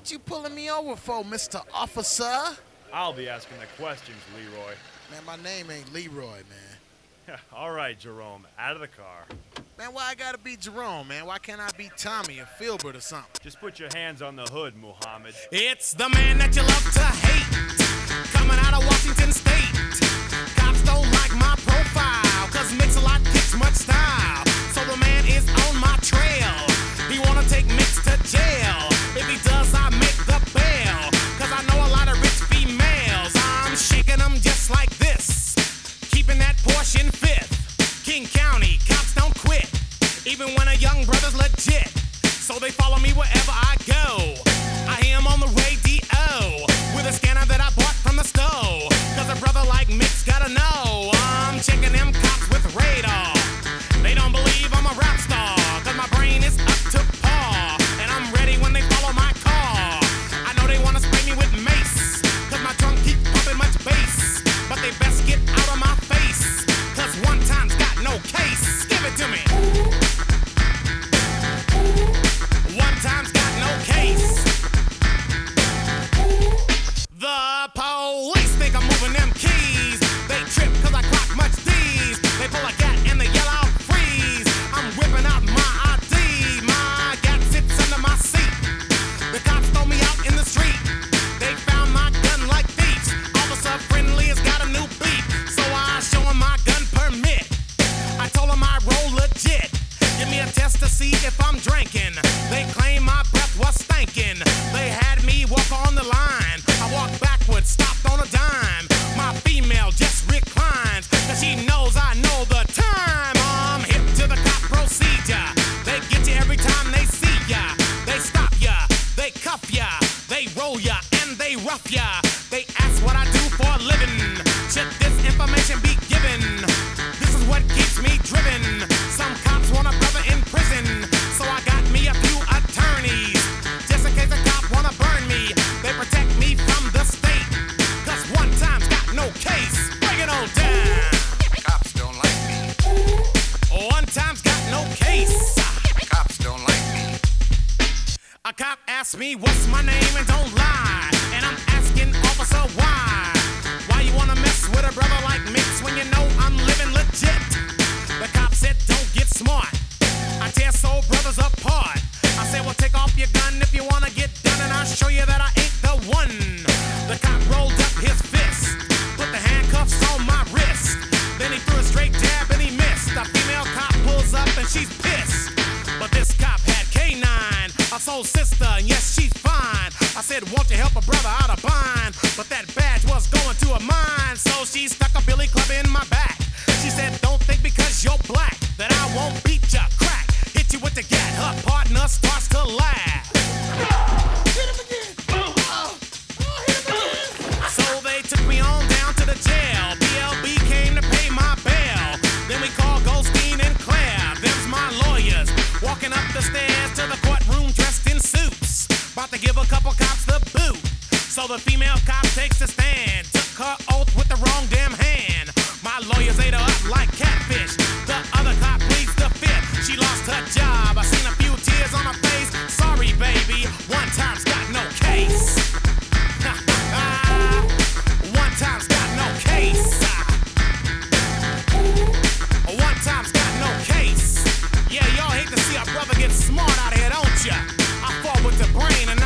What you pulling me over for, Mr. Officer? I'll be asking the questions, Leroy. Man, my name ain't Leroy, man. All right, Jerome, out of the car. Man, why I gotta be Jerome, man? Why can't I be Tommy or Filbert or something? Just put your hands on the hood, Muhammad. It's the man that you love to hate, coming out of Washington State. Cops don't like my profile, cause Mix-a-Lot kicks much style. So the man is on my trail. He wanna take Mix to jail. If he does, I make the bail. Cause I know a lot of rich females. I'm shaking them just like this, keeping that Porsche in fifth. King County, cops don't quit, even when a young brother's legit. So they follow me wherever I go. I hear him on the radio with a scanner that I bought from the store. Cause a brother like Mix gotta know I'm checking them cops with radar. They don't believe I'm a rap star, cause my brain is up to par. And I'm ready when they follow my car. I know they wanna spray me with mace, cause my trunk keep pumping much bass. But they best get out of my face, cause one time's got no case. Give it to me. One time's got no case. The police think I'm moving them keys. They trip cause I clock much D's. They pull a gat and they yell out freeze. I'm whipping out my ID. My gat sits under my seat. The cops throw me out in the street. They found my gun like thieves. Officer Friendly has got a new beat, so I show him my gun permit. I told him I roll legit. Give me a test to see if I'm drinking. They claim my breath was stinking. They had me walk on the line. I walked backwards, stopped on a dime. My female just reclines, cause she knows I know the time. I'm hip to the cop procedure. They get you every time they see ya. They stop ya, they cuff ya, they roll ya, and they rough ya. They ask what I do for a living. Should this information be given? This is what keeps me driven. Some cops want a brother in prison, so I got me a few attorneys. Just in case a cop wanna burn me, they protect me from the state. Cause one time's got no case. Bring it on down. Cops don't like me. One time's got no case. Cops don't like me. A cop asks me what's my name and don't lie. And I'm asking officer why. Why you wanna mess with a brother like Mix when you know I'm living legit? The cop said don't get smart. I tear soul brothers apart. I said well take off your gun if you wanna get done, and I'll show you that I ain't the one. The cop rolled up his fist, put the handcuffs on my wrist. Then he threw a straight jab and he missed. A female cop pulls up and she's pissed. But this cop had K9, a soul sister, and yes, she's fine. I said, won't you help a brother out of bind? But that badge was going to a mine, so she stuck a billy club in my back. She said, don't think because you're black that I won't beat ya, crack. Hit you with the gat, her partner starts to laugh. Hit him again! Hit him again! So they took me on down to the jail. BLB came to pay my bail. Then we called Goldstein and Claire. Them's my lawyers, walking up the stairs to the courtroom dressed in suits, about to give a couple cops the boot. So the female cop takes a stand, took her oath with the wrong damn hand. My lawyers ate her up like catfish. The other cop pleads the fifth. She lost her job. I seen a few tears on her face. Sorry, baby, one time's got no case. One time's got no case. One time's got no case. Yeah, y'all hate to see a brother get smart out here, don't ya? I fought with the brain and